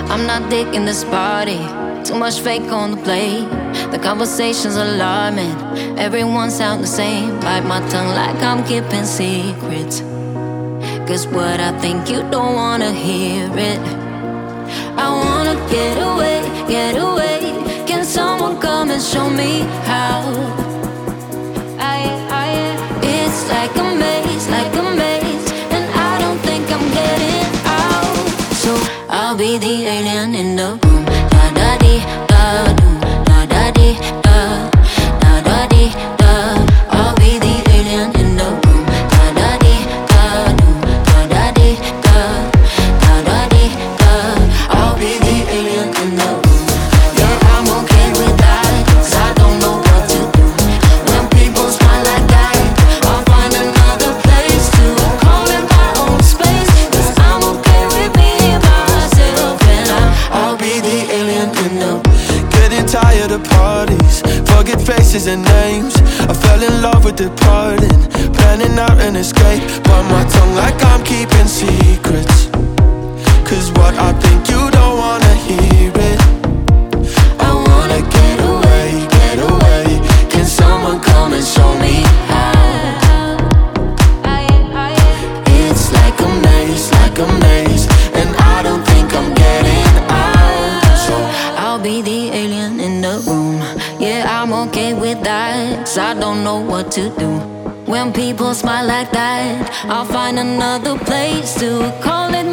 I'm not digging this party. Too much fake on the plate. The conversation's alarming. Everyone sound the same. Bite my tongue like I'm keeping secrets. Cause what I think you don't wanna hear it. I wanna get away, get away. Can someone come and show me how? It's like a maze, and I don't think I'm getting out. So I'll be the alien in the room. Da da dee da doom, da da dee da, da da dee da. I'll be the alien in the room. Da da dee da doom, da da dee da, da da dee da. I'll be the alien in the room. Yeah, I'm okay with that, 'cause I don't know what to do. When people smile like that, I'll find another place to call it my own space. 'Cause I'm okay with being by myself, and I'll be the alien in the room. Getting tired of parties, forget faces and names. I fell in love with departing, planning out an escape. Bite my tongue like I'm keeping secrets. Cause what I think you don't wanna hear it. I wanna get away, get away. Can someone come and show me how? It's like a maze, and I don't think I'm getting out. So I'll be the alien in the room. Yeah, I'm okay with that, 'cause I don't know what to do. When people smile like that, I'll find another place to call it